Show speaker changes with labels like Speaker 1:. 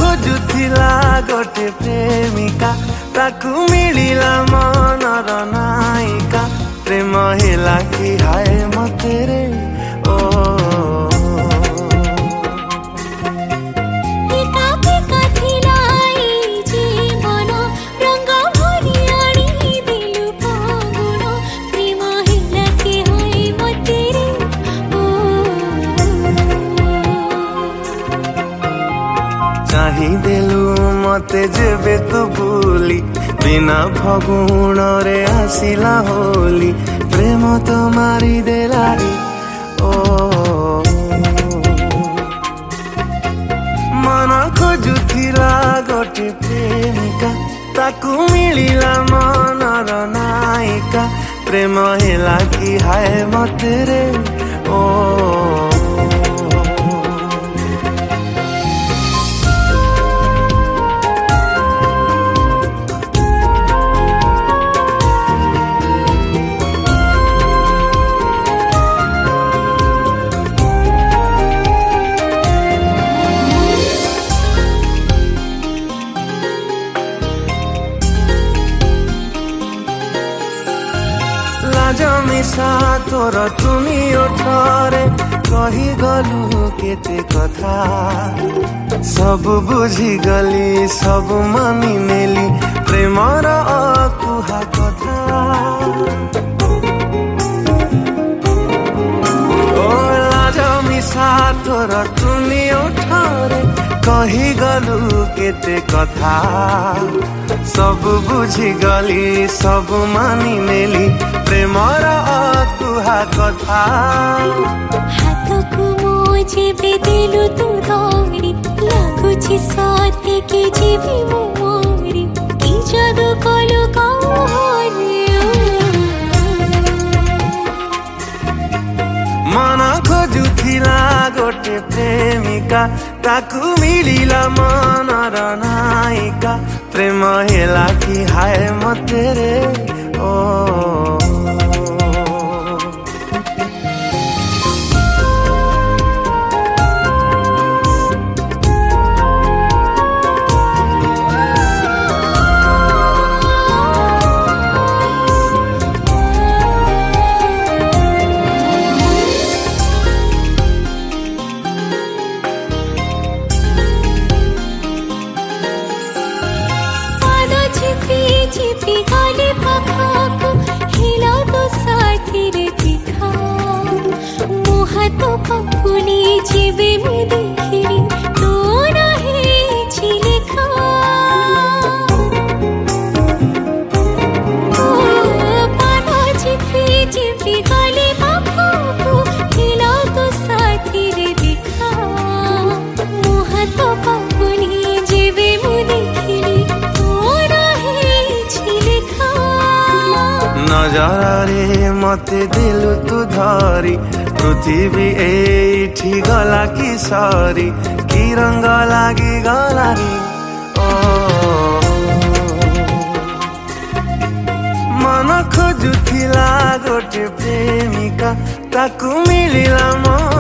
Speaker 1: खोजुथिला गोटे प्रेमिका ताकू मिलिला मनर नायिका प्रेम हेला कि हाय मते रे ओ देलु मते जेबे तू भूली बिना फगुण रे आसिला होली प्रेम तो मारी देलारी ओ मन खोजुथिला गोटे प्रेमिका ताकू मिलिला मनर नायिका प्रेम हेला कि हाय मते रे ओ जमिसा तोर तुनी ओठरे कही गलु केते कथा सब बुझी गली सब मानी नेली प्रेमर अकुहा कथा ओ जमिसा तोर तुनी ओठरे कही गलु केते कथा सब बुझी गली सब मानी नेली प्रेमर अकुहा कथा
Speaker 2: हाथकु मोजे बेदेलु तू धरी लागुछि सते कि जीवी मु मोरी कि जादू कलु कहरे
Speaker 1: मन खोजुथिला गोटे प्रेमिका ताकू मिलिला मनर नायिका प्रेम हेला कि हाय मते रे ओ
Speaker 2: चिपी गले पाखाको हिला तो साथी रे दिखा मुहा तो पपुली जीवे मु देखिली तो नहीं छिलेखा पाना चिपी गले पाखाको हिला तो साथी रे दिखा मुहा तो पपुली जीवे मु देखिली
Speaker 1: नजरे मते दिलु तू धरी पृथ्वी एठी गला कि सरी कि रंग लागी गलारी ओ मन खोजुथिला गोटे प्रेमिका ताकू मिलिला